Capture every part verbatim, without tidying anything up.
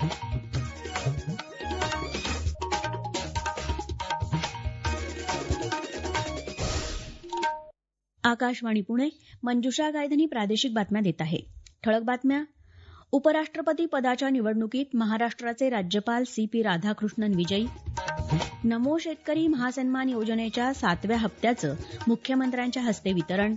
आकाशवाणी पुणे, मंजुषा गायधनी प्रादेशिक बातम्या देत आहे. ठळक बातम्या. उपराष्ट्रपती पदाच्या निवडणुकीत महाराष्ट्राचे राज्यपाल सी पी राधाकृष्णन विजयी. नमो शेतकरी महासन्मान योजनेच्या सातव्या हप्त्याचं मुख्यमंत्र्यांच्या हस्ते वितरण.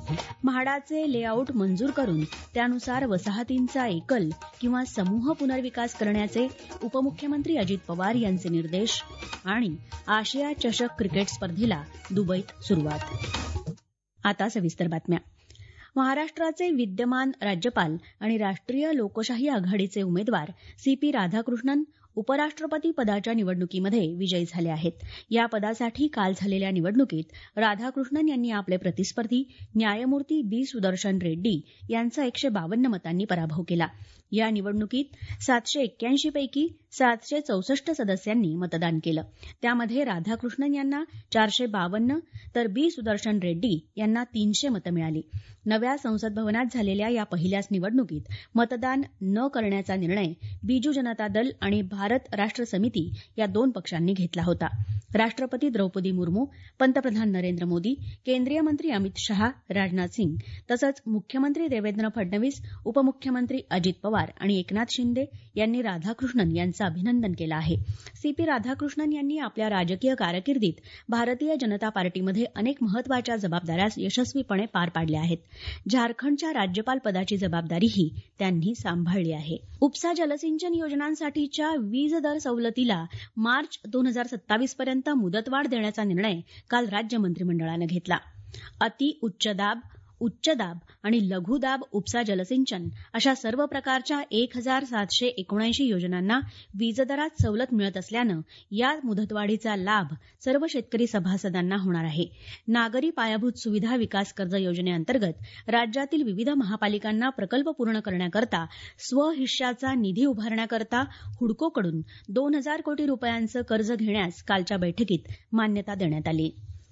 म्हाडाचे लेआउट मंजूर करून त्यानुसार वसाहतींचा एकल किंवा समूह पुनर्विकास करण्याचे उपमुख्यमंत्री अजित पवार यांचे निर्देश. आणि आशिया चषक क्रिकेट स्पर्धेला दुबईत सुरुवात. आता सविस्तर बातम्या. महाराष्ट्राचे विद्यमान राज्यपाल आणि राष्ट्रीय लोकशाही आघाडीचे उमेदवार सी पी राधाकृष्णन उपराष्ट्रपती पदाच्या निवडणुकीमध्ये विजयी झाले आहेत. या पदासाठी काल झालेल्या निवडणुकीत राधाकृष्णन यांनी आपले प्रतिस्पर्धी न्यायमूर्ती बी सुदर्शन रेड्डी यांचा एकशे बावन्न मतांनी पराभव केला. या निवडणुकीत सातशे एक्क्याऐंशी पैकी सातशे चौसष्ट सदस्यांनी मतदान केलं. त्यामध्ये राधाकृष्णन यांना चारशे बावन्न तर बी सुदर्शन रेड्डी यांना तीनशे मतं मिळाली. नव्या संसद भवनात झालेल्या या पहिल्याच निवडणुकीत मतदान न करण्याचा निर्णय बिजू जनता दल आणि भारत राष्ट्र समिती या दोन पक्षांनी घेतला होता. राष्ट्रपती द्रौपदी मुर्मू, पंतप्रधान नरेंद्र मोदी, केंद्रीय मंत्री अमित शहा, राजनाथ सिंग तसंच मुख्यमंत्री देवेंद्र फडणवीस, उपमुख्यमंत्री अजित पवार आणि एकनाथ शिंदे यांनी राधाकृष्णन यांचं अभिनंदन केलं आहे. सी पी राधाकृष्णन यांनी आपल्या राजकीय कारकिर्दीत भारतीय जनता पार्टीमध्ये अनेक महत्वाच्या जबाबदाऱ्या यशस्वीपणे पार पाडल्या आहेत. झारखंडच्या राज्यपाल पदाची जबाबदारीही त्यांनी सांभाळली आहे. उपसा जलसिंचन योजनांसाठीच्या वीज दर सवलतीला मार्च दोन हजार सत्तावीस पर्यंत मुदतवाढ देण्याचा निर्णय काल राज्य मंत्रिमंडळानं घेतला. अति उच्च दाब, उच्च दाब आणि लघु दाब उपसा जलसिंचन अशा सर्व प्रकारच्या एक हजार सातशे एकोणऐंशी योजनांना वीजदरात सवलत मिळत असल्यानं या मुदतवाढीचा लाभ सर्व शेतकरी सभासदांना होणार आहे. नागरी पायाभूत सुविधा विकास कर्ज योजनेअंतर्गत राज्यातील विविध महापालिकांना प्रकल्प पूर्ण करण्याकरता स्वहिश्शाचा निधी उभारण्याकरता हुडकोकडून दोन हजार कोटी रुपयांचं कर्ज घेण्यास कालच्या बैठकीत मान्यता देण्यात आली.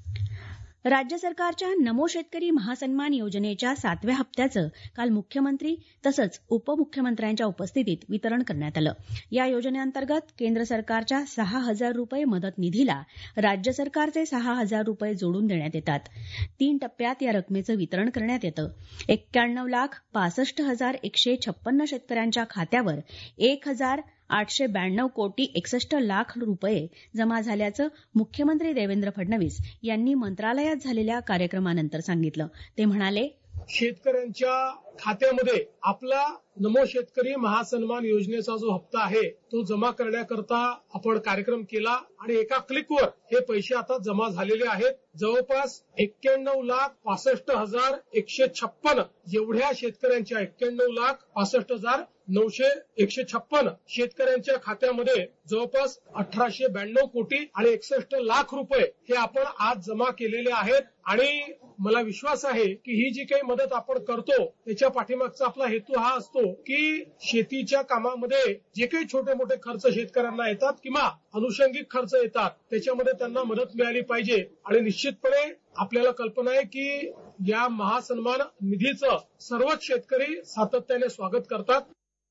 राज्य सरकारच्या नमो शेतकरी महासन्मान योजनेच्या सातव्या हप्त्याचं काल मुख्यमंत्री तसंच उपमुख्यमंत्र्यांच्या उपस्थितीत वितरण करण्यात आलं. या योजनेअंतर्गत केंद्र सरकारच्या सहा हजार रुपये मदत निधीला राज्य सरकारचे सहा हजार रुपये जोडून देण्यात येतात. तीन टप्प्यात या रकमेचं वितरण करण्यात येतं. एक्क्याण्णव लाख पासष्ट हजार एकशे छप्पन्न शेतकऱ्यांच्या खात्यावर एक हजार आठशे ब्याण्णव कोटी एकसष्ट लाख रुपये जमा झाल्याचं मुख्यमंत्री देवेंद्र फडणवीस यांनी मंत्रालयात झालेल्या कार्यक्रमानंतर सांगितलं. ते म्हणाले, शेतकऱ्यांच्या खात्यामध्ये आपला नमो शेतकरी महासन्मान योजनेचा जो हप्ता आहे तो जमा करण्याकरता आपण कार्यक्रम केला आणि एका क्लिकवर हे पैसे आता जमा झालेले आहेत. जवळपास एक्क्याण्णव लाख पासष्ट हजार एकशे छप्पन एवढ्या शेतकऱ्यांच्या एक्क्याण्णव लाख पासष्ट हजार नऊशे एकशे छप्पन शेतकऱ्यांच्या खात्यामध्ये जवळपास अठराशे ब्याण्णव कोटी आणि एकसष्ट लाख रुपये हे आपण आज जमा केलेले आहेत. आणि मला विश्वास आहे की ही जी काही मदत आपण करतो त्याच्या पाठीमागचा आपला हेतू हा असतो की शेतीच्या कामामध्ये जे काही छोटे मोठे खर्च शेतकऱ्यांना येतात किंवा अनुषंगिक खर्च येतात त्याच्यामध्ये त्यांना मदत मिळाली पाहिजे. आणि निश्चितपणे आपल्याला कल्पना आहे की या महासन्मान निधीचं सर्वच शेतकरी सातत्याने स्वागत करतात.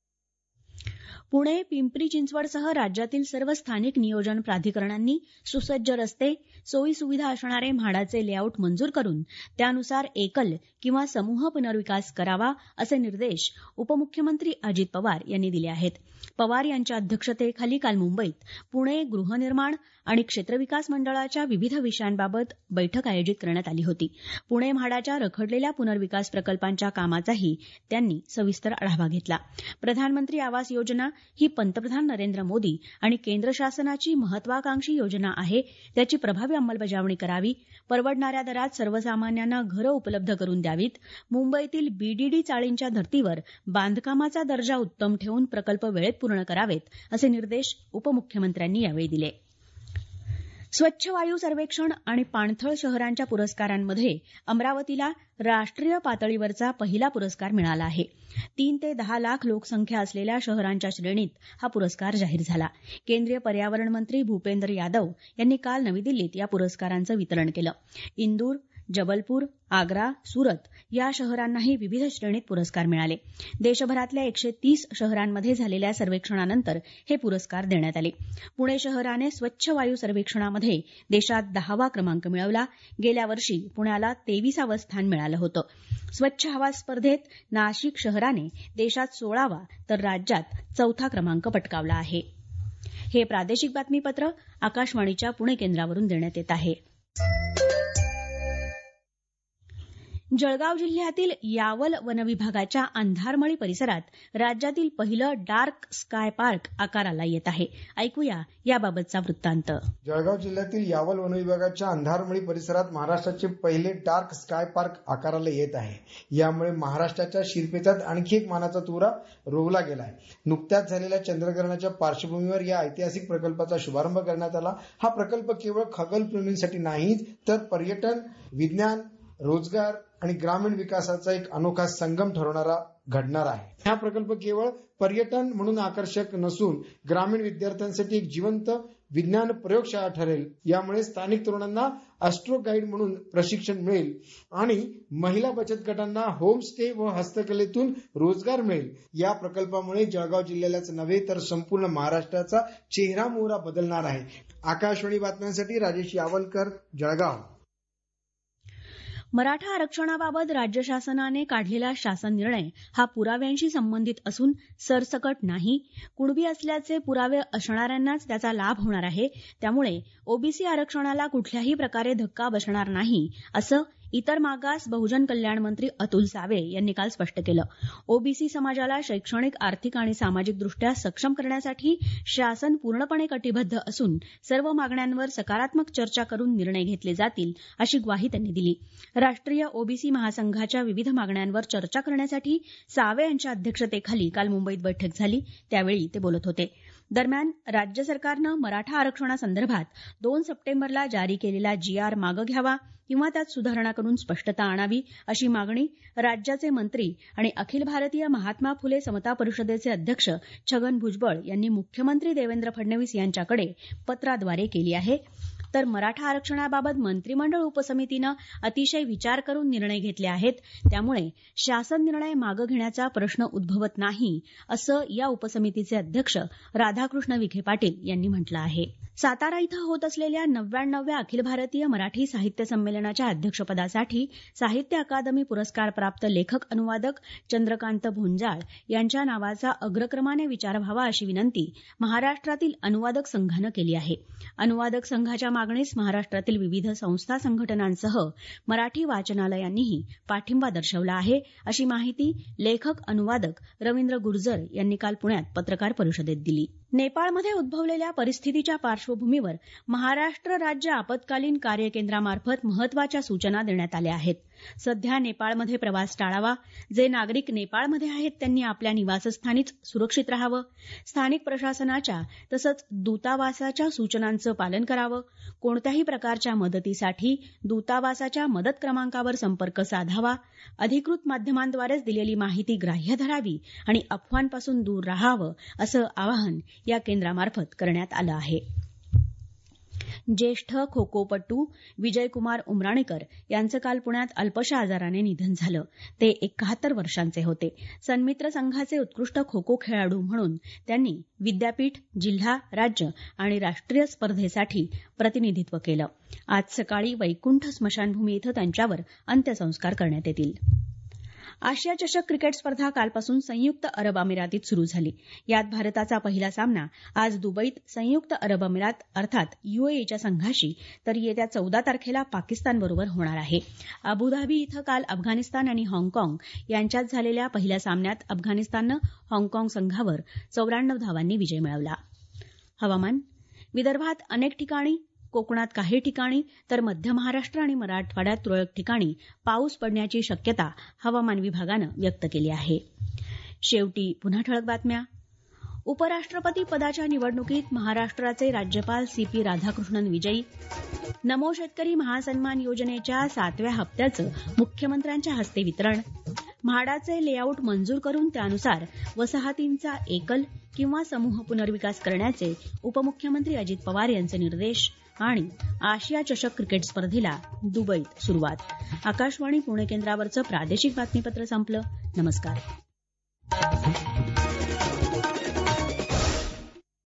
पुणे, पिंपरी चिंचवडसह राज्यातील सर्व स्थानिक नियोजन प्राधिकरणांनी सुसज्ज रस्ते, सोयी सुविधा असणारे म्हाडाचे लेआउट मंजूर करून त्यानुसार एकल किंवा समूह पुनर्विकास करावा असे निर्देश उपमुख्यमंत्री अजित पवार यांनी दिले आहेत. पवार यांच्या अध्यक्षतेखाली काल मुंबईत पुणे गृहनिर्माण आणि क्षेत्रविकास मंडळाच्या विविध विषयांबाबत बैठक आयोजित करण्यात आली होती. पुणे म्हाडाच्या रखडलेल्या पुनर्विकास प्रकल्पांच्या कामाचाही त्यांनी सविस्तर आढावा घेतला. प्रधानमंत्री आवास योजना ही पंतप्रधान नरेंद्र मोदी आणि केंद्र शासनाची महत्वाकांक्षी योजना आहे. त्याची प्रभावी अंमलबजावणी करावी, परवडणाऱ्या दरात सर्वसामान्यांना घरं उपलब्ध करून द्यावीत, मुंबईतील बीडीडी चाळींच्या धर्तीवर बांधकामाचा दर्जा उत्तम ठेवून प्रकल्प वेळेत पूर्ण करावेत असे निर्देश उपमुख्यमंत्र्यांनी यावेळी दिले. स्वच्छ वायू सर्वेक्षण आणि पाणथळ शहरांच्या पुरस्कारांमध्ये अमरावतीला राष्ट्रीय पातळीवरचा पहिला पुरस्कार मिळाला आहे. तीन ते दहा लाख लोकसंख्या असलेल्या शहरांच्या श्रेणीत हा पुरस्कार जाहीर झाला. केंद्रीय पर्यावरण मंत्री भूपेंद्र यादव यांनी काल नवी दिल्लीत या पुरस्कारांचं वितरण केलं. इंदूर, जबलपूर, आग्रा, सुरत या शहरांनाही विविध श्रेणीत पुरस्कार मिळाले. देशभरातल्या एकशे तीस शहरांमध्ये झालेल्या सर्वेक्षणानंतर हे पुरस्कार देण्यात आले. पुणे शहराने स्वच्छ वायू सर्वेक्षणामध्ये देशात दहावा क्रमांक मिळवला. गेल्या वर्षी पुण्याला तेविसावं स्थान मिळालं होतं. स्वच्छ हवा स्पर्धेत नाशिक शहराने देशात सोळावा तर राज्यात चौथा क्रमांक पटकावला आहे. हे प्रादेशिक बातमीपत्र आकाशवाणीच्या पुणे केंद्रावरून देण्यात येत आहे. जळगाव जिल्ह्यातील यावल वनविभागाच्या अंधारमळी परिसरात राज्यातील पहिलं डार्क स्काय पार्क आकाराला येत आहे. ऐकूया याबाबतचा वृत्तांत. जळगाव जिल्ह्यातील यावल वनविभागाच्या अंधारमळी परिसरात महाराष्ट्राचे पहिले डार्क स्काय पार्क आकाराला येत आहे. यामुळे महाराष्ट्राच्या शिरपेचात आणखी एक मानाचा तुरा रोवला गेला आहे. नुकत्याच झालेल्या चंद्रग्रहणाच्या पार्श्वभूमीवर या ऐतिहासिक प्रकल्पाचा शुभारंभ करण्यात आला. हा प्रकल्प केवळ खगोलप्रेमींसाठी नाही तर पर्यटन, विज्ञान, रोजगार आणि ग्रामीण विकासाचा एक अनोखा संगम ठरवणारा घडणार आहे. हा प्रकल्प केवळ पर्यटन म्हणून आकर्षक नसून ग्रामीण विद्यार्थ्यांसाठी एक जिवंत विज्ञान प्रयोगशाळा ठरेल. यामुळे स्थानिक तरुणांना ॲस्ट्रो गाईड म्हणून प्रशिक्षण मिळेल आणि महिला बचत गटांना होमस्टे व हस्तकलेतून रोजगार मिळेल. या प्रकल्पामुळे जळगाव जिल्ह्यालाच नव्हे तर संपूर्ण महाराष्ट्राचा चेहरा मोहरा बदलणार आहे. आकाशवाणी बातम्यांसाठी राजेश यावलकर, जळगाव. मराठा आरक्षणाबाबत राज्य शासनाने काढलेला शासन निर्णय हा पुराव्यांशी संबंधित असून सरसकट नाही. कुणबी असल्याचे पुरावे असणाऱ्यांनाच त्याचा लाभ होणार आहे. त्यामुळे ओबीसी आरक्षणाला कुठल्याही प्रकारे धक्का बसणार नाही असं इतर मागास बहुजन कल्याण मंत्री अतुल सावे यांनी काल स्पष्ट केलं. ओबीसी समाजाला शैक्षणिक, आर्थिक आणि सामाजिकदृष्ट्या सक्षम करण्यासाठी शासन पूर्णपणे कटिबद्ध असून सर्व मागण्यांवर सकारात्मक चर्चा करून निर्णय घेतले जातील अशी ग्वाही त्यांनी दिली. राष्ट्रीय ओबीसी महासंघाच्या विविध मागण्यांवर चर्चा करण्यासाठी सावे यांच्या अध्यक्षतेखाली काल मुंबईत बैठक झाली. त्यावेळी ते बोलत होते. दरम्यान राज्य सरकारनं मराठा आरक्षणासंदर्भात दोन सप्टेंबरला जारी केलेला जी आर मागं घ्यावा किंवा त्यात सुधारणा करून स्पष्टता आणावी अशी मागणी राज्याचे मंत्री आणि अखिल भारतीय महात्मा फुले समता परिषदेचे अध्यक्ष छगन भुजबळ यांनी मुख्यमंत्री देवेंद्र फडणवीस यांच्याकडे पत्राद्वारे केली आहे. तर मराठा आरक्षणाबाबत मंत्रिमंडळ उपसमितीनं अतिशय विचार करून निर्णय घेतले आहेत. त्यामुळे शासन निर्णय मागं घेण्याचा प्रश्न उद्भवत नाही असं या उपसमितीचे अध्यक्ष राधाकृष्ण विखे पाटील यांनी म्हटलं आहे. सातारा इथं होत असलेल्या नव्याण्णव्या अखिल भारतीय मराठी साहित्य संमेलनाच्या अध्यक्षपदासाठी साहित्य अकादमी पुरस्कार प्राप्त लेखक अनुवादक चंद्रकांत भोंजाळ यांच्या नावाचा अग्रक्रमाने विचार व्हावा अशी विनंती महाराष्ट्रातील अनुवादक संघानं केली आहे. अनुवादक संघाच्या मागणीस महाराष्ट्रातील विविध संस्था संघटनांसह मराठी वाचनालयांनीही पाठिंबा दर्शवला आहे अशी माहिती लेखक अनुवादक रवींद्र गुर्जर यांनी काल पुण्यात पत्रकार परिषदेत दिली. नेपाळमध्ये उद्भवलेल्या परिस्थितीच्या पार्श्वभूमीवर महाराष्ट्र राज्य आपत्कालीन कार्य केंद्रामार्फत महत्वाच्या सूचना देण्यात आल्या आहेत. सध्या नेपाळमध्ये प्रवास टाळावा. जे नागरिक नेपाळमध्ये आहेत त्यांनी आपल्या निवासस्थानीच सुरक्षित राहावं. स्थानिक प्रशासनाच्या तसंच दूतावासाच्या सूचनांचं पालन करावं. कोणत्याही प्रकारच्या मदतीसाठी दूतावासाच्या मदत क्रमांकावर संपर्क साधावा. अधिकृत माध्यमांद्वारेच दिलेली माहिती ग्राह्य धरावी आणि अफवांपासून दूर राहावं असं आवाहन या केंद्रामार्फत करण्यात आलं आहे. ज्येष्ठ खो खोपटू विजयकुमार उमराणीकर यांचं काल पुण्यात अल्पशा आजाराने निधन झालं. ते एकाहत्तर वर्षांचे होते. सन्मित्र संघाचे उत्कृष्ट खो खो खेळाडू म्हणून त्यांनी विद्यापीठ, जिल्हा, राज्य आणि राष्ट्रीय स्पर्धेसाठी प्रतिनिधित्व केलं. आज सकाळी वैकुंठ स्मशानभूमी इथं त्यांच्यावर अंत्यसंस्कार करण्यात येतील. आशिया चषक क्रिकेट स्पर्धा कालपासून संयुक्त अरब अमिरातीत सुरू झाली. यात भारताचा पहिला सामना आज दुबईत संयुक्त अरब अमिरात अर्थात युएईच्या संघाशी तर येत्या चौदा तारखेला पाकिस्तानबरोबर होणार आहे. अबुधाबी इथं काल अफगाणिस्तान आणि हाँगकाँग यांच्यात झालेल्या पहिल्या सामन्यात अफगाणिस्ताननं हाँगकाँग संघावर चौऱ्याण्णव धावांनी विजय मिळवला. हवामान. विदर्भात अनेक ठिकाणी, कोकणात काही ठिकाणी तर मध्य महाराष्ट्र आणि मराठवाड्यात तुरळक ठिकाणी पाऊस पडण्याची शक्यता हवामान विभागानं व्यक्त केली आहे. शेवटी पुन्हा ठळक बातम्या. उपराष्ट्रपती पदाच्या निवडणुकीत महाराष्ट्राचे राज्यपाल सी पी राधाकृष्णन विजयी. नमो शेतकरी महासन्मान योजनेच्या सातव्या हप्त्याचं मुख्यमंत्र्यांच्या हस्ते वितरण. म्हाडाचे लेआउट मंजूर करून त्यानुसार वसाहतींचा एकल किंवा समूह पुनर्विकास करण्याचे उपमुख्यमंत्री अजित पवार यांचे निर्देश. आणि आशिया चषक क्रिकेट स्पर्धेला दुबईत सुरुवात. आकाशवाणी पुणे केंद्रावरचं प्रादेशिक बातमीपत्र संपलं. नमस्कार.